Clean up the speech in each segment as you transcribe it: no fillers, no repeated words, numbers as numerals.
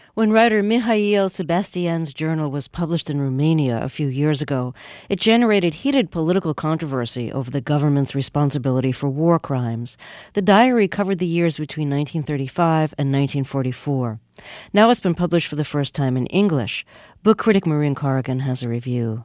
When writer Mihail Sebastian's journal was published in Romania a few years ago, it generated heated political controversy over the government's responsibility for war crimes. The diary covered the years between 1935 and 1944. Now it's been published for the first time in English. Book critic Maureen Corrigan has a review.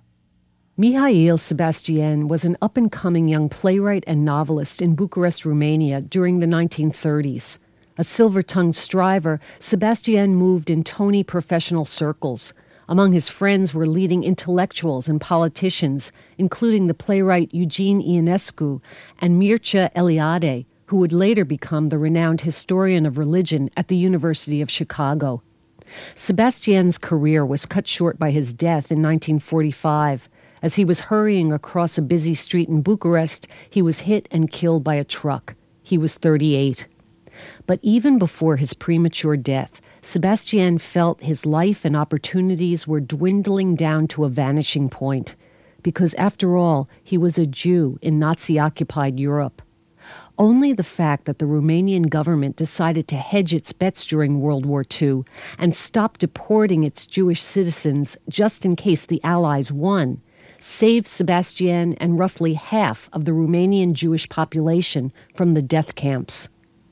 Mihail Sebastian was an up-and-coming young playwright and novelist in Bucharest, Romania during the 1930s. A silver-tongued striver, Sebastian moved in Tony professional circles. Among his friends were leading intellectuals and politicians, including the playwright Eugene Ionescu and Mircea Eliade, who would later become the renowned historian of religion at the University of Chicago. Sebastian's career was cut short by his death in 1945. As he was hurrying across a busy street in Bucharest, he was hit and killed by a truck. He was 38. But even before his premature death, Sebastian felt his life and opportunities were dwindling down to a vanishing point, because after all, he was a Jew in Nazi-occupied Europe. Only the fact that the Romanian government decided to hedge its bets during World War II and stop deporting its Jewish citizens just in case the Allies won saved Sebastian and roughly half of the Romanian Jewish population from the death camps.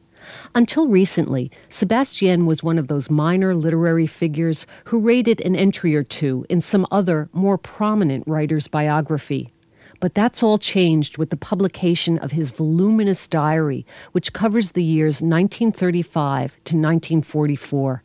Until recently, Sebastian was one of those minor literary figures who rated an entry or two in some other, more prominent writer's biography. But that's all changed with the publication of his voluminous diary, which covers the years 1935 to 1944.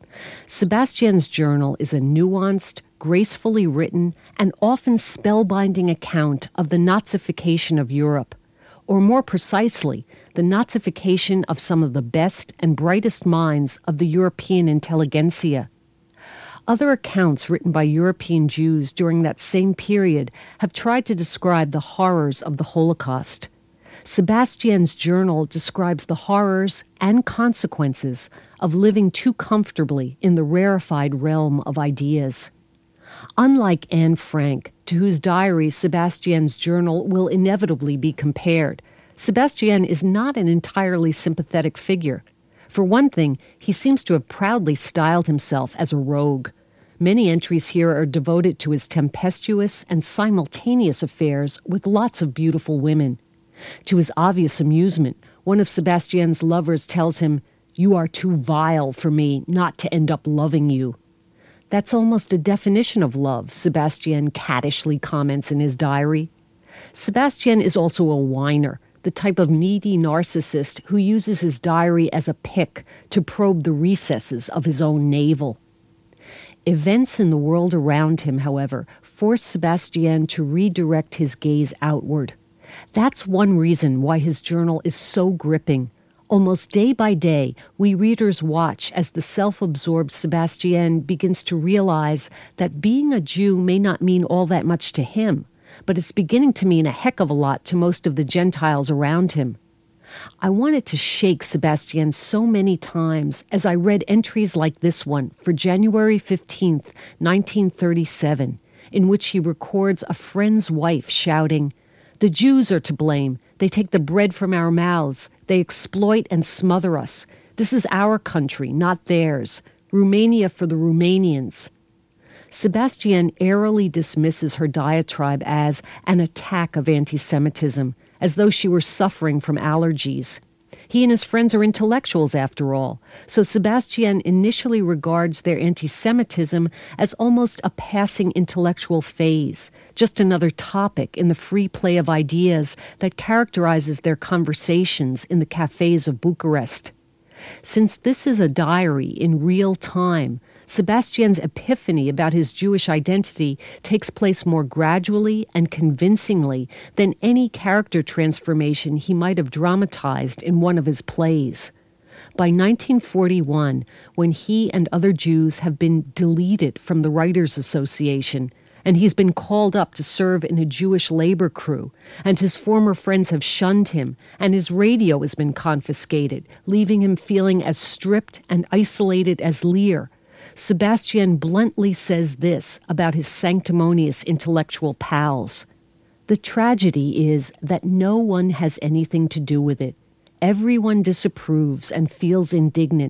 Sebastian's journal is a nuanced, gracefully written, and often spellbinding account of the Nazification of Europe, or more precisely, the Nazification of some of the best and brightest minds of the European intelligentsia. Other accounts written by European Jews during that same period have tried to describe the horrors of the Holocaust. Sebastian's journal describes the horrors and consequences of living too comfortably in the rarefied realm of ideas. Unlike Anne Frank, to whose diary Sebastian's journal will inevitably be compared, Sebastian is not an entirely sympathetic figure. For one thing, he seems to have proudly styled himself as a rogue. Many entries here are devoted to his tempestuous and simultaneous affairs with lots of beautiful women. To his obvious amusement, one of Sebastian's lovers tells him, "You are too vile for me not to end up loving you." That's almost a definition of love, Sebastian cattishly comments in his diary. Sebastian is also a whiner, the type of needy narcissist who uses his diary as a pick to probe the recesses of his own navel. Events in the world around him, however, force Sebastian to redirect his gaze outward. That's one reason why his journal is so gripping. Almost day by day, we readers watch as the self-absorbed Sebastian begins to realize that being a Jew may not mean all that much to him, but it's beginning to mean a heck of a lot to most of the Gentiles around him. I wanted to shake Sebastian so many times as I read entries like this one for January 15th, 1937, in which he records a friend's wife shouting, "The Jews are to blame. They take the bread from our mouths. They exploit and smother us. This is our country, not theirs. Romania for the Romanians." Sebastian airily dismisses her diatribe as an attack of anti-Semitism, as though she were suffering from allergies. He and his friends are intellectuals, after all, so Sebastian initially regards their anti-Semitism as almost a passing intellectual phase, just another topic in the free play of ideas that characterizes their conversations in the cafes of Bucharest. Since this is a diary in real time, Sebastian's epiphany about his Jewish identity takes place more gradually and convincingly than any character transformation he might have dramatized in one of his plays. By 1941, when he and other Jews have been deleted from the Writers' Association, and he's been called up to serve in a Jewish labor crew, and his former friends have shunned him, and his radio has been confiscated, leaving him feeling as stripped and isolated as Lear, Sebastian bluntly says this about his sanctimonious intellectual pals. "The tragedy is that no one has anything to do with it. Everyone disapproves and feels indignant,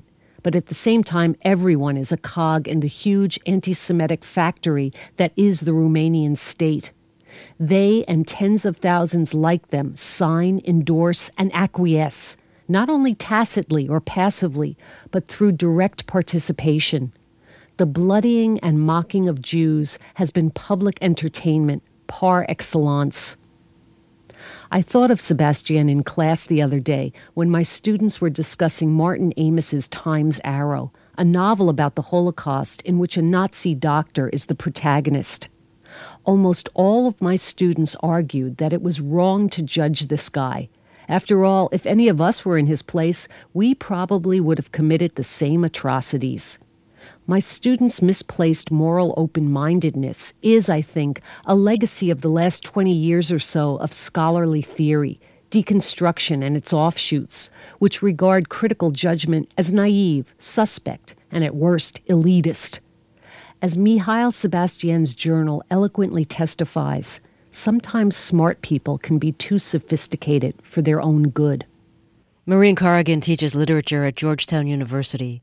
But at the same time, everyone is a cog in the huge anti-Semitic factory that is the Romanian state. They and tens of thousands like them sign, endorse, and acquiesce, not only tacitly or passively, but through direct participation. The bloodying and mocking of Jews has been public entertainment par excellence. I thought of Sebastian in class the other day when my students were discussing Martin Amis's Time's Arrow, a novel about the Holocaust in which a Nazi doctor is the protagonist. Almost all of my students argued that it was wrong to judge this guy. After all, if any of us were in his place, we probably would have committed the same atrocities. My students' misplaced moral open-mindedness is, I think, a legacy of the last 20 years or so of scholarly theory, deconstruction and its offshoots, which regard critical judgment as naive, suspect, and at worst, elitist. As Mihail Sebastian's journal eloquently testifies, sometimes smart people can be too sophisticated for their own good. Maureen Corrigan teaches literature at Georgetown University.